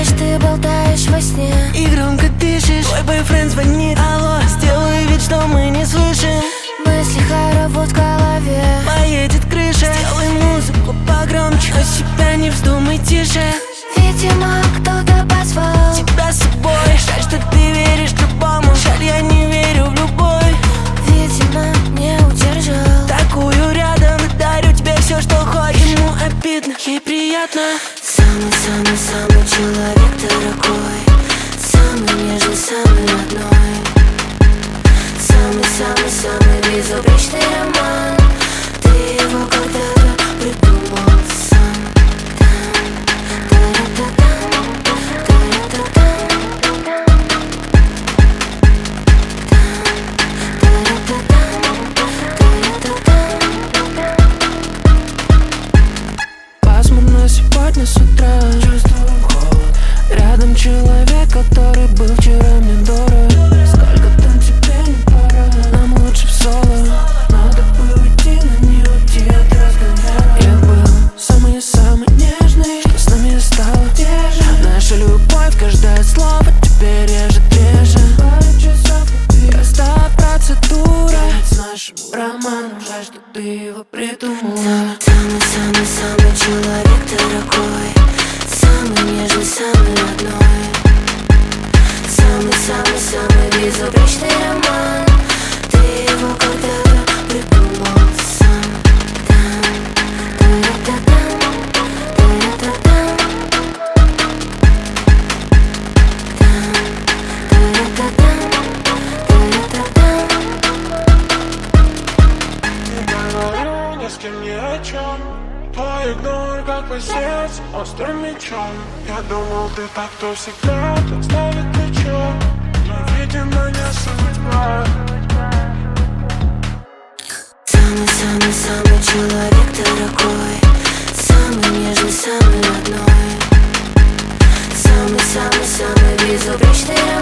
ты болтаешь во сне и громко дышишь. Твой бойфренд звонит, алло, сделай вид, что мы не слышим. Мысли хоровод в голове, поедет крыша. Сделай музыку погромче, но себя не вздумай тише. видимо, кто-то позвал тебя с собой. Жаль, что ты веришь любому, жаль, я не верю в любовь. Видимо, не удержал Такую рядом и дарю тебе все, что хочешь. Ему обидно, ей приятно. Самый-самый-самый человек дорогой, самый нежный, самый родной, самый-самый-самый безупречный роман. Ты его когда-то придумал сам. Пасмурно сегодня с утра, чувствую холод. Рядом человек, который был вчера мне дорог. Сколько там тебе не пора, нам лучше в соло. Надо было идти, но не уйти от разговора. Я был самый нежный, что с нами стало теже. Наша любовь, каждое слово тебе режет реже. Простая процедура с нашим романом. Жаль, что ты его придумала. Самый-самый-самый человек дорогой, самый нежный, самый родной, самый-самый-самый безупречный роман. Ты его когда-то придумал сам. Не с кем ни о чем, твой игнор как посец острым мечом. Я думал, ты так, кто всегда ставит плечо, но, видимо, не судьба. Самый-самый-самый человек дорогой, самый нежный, самый родной, самый-самый-самый безупречный роман.